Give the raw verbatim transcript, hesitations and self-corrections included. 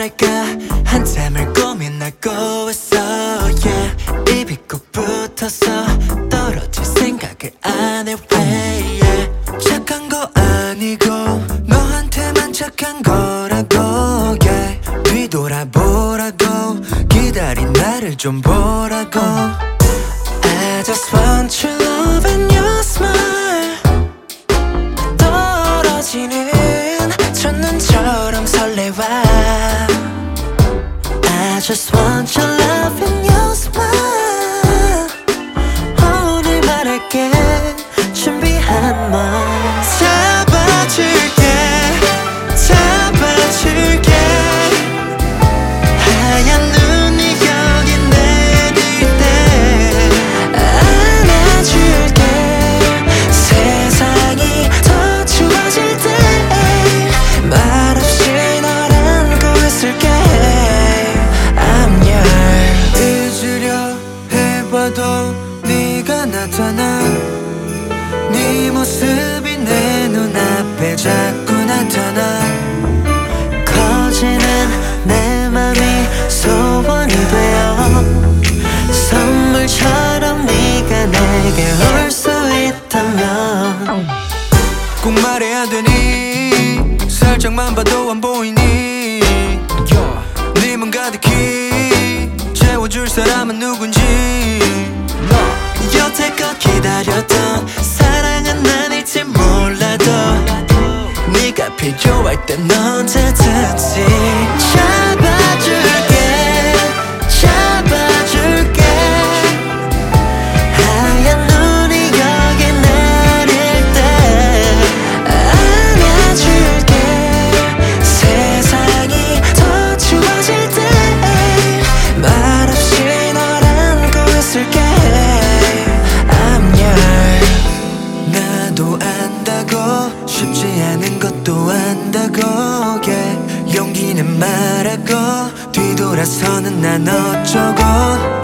말할까 한참을 고민하고 있어 yeah. 입이 꼭 붙어서 떨어질 생각을 안 해 왜 yeah. 착한 거 아니고 너한테만 착한 거라고 yeah. 뒤돌아보라고 기다린 나를 좀 보라고 I just want your love and your smile 떨어지는 첫눈처럼 설레와 I just want your love and your smile 오늘 말할게 준비한 말 잡아줄게 잡아줄게 하얀 눈이 여기 내릴 때 안아줄게 세상이 더 좋아질 때 말없이 널 안고 있을게 I'm yours 잊으려 해봐도 네가 나타나 네 모습이 내 눈앞에 자꾸 나타나 커지는 내 맘이 소원이 되어 선물처럼 네가 내게 올 수 있다면 꼭 말해야 되니 살짝만 봐도 안 보이니 네 맘 가득히 채워줄 사람은 누군지 여태껏 기다렸던 사랑은 아닐지 몰라도 네가 필요할 땐 언제든지 잡아줄게 잡아줄게 하얀 눈이 여기 내릴 때 안아줄게 세상이 더 좋아질 때 말없이 널 안고 있을게 I'm yours 나도 안다고 쉽지 않은 것도 안다고 yeah. 용기는 말하고 뒤돌아서는 난 어쩌고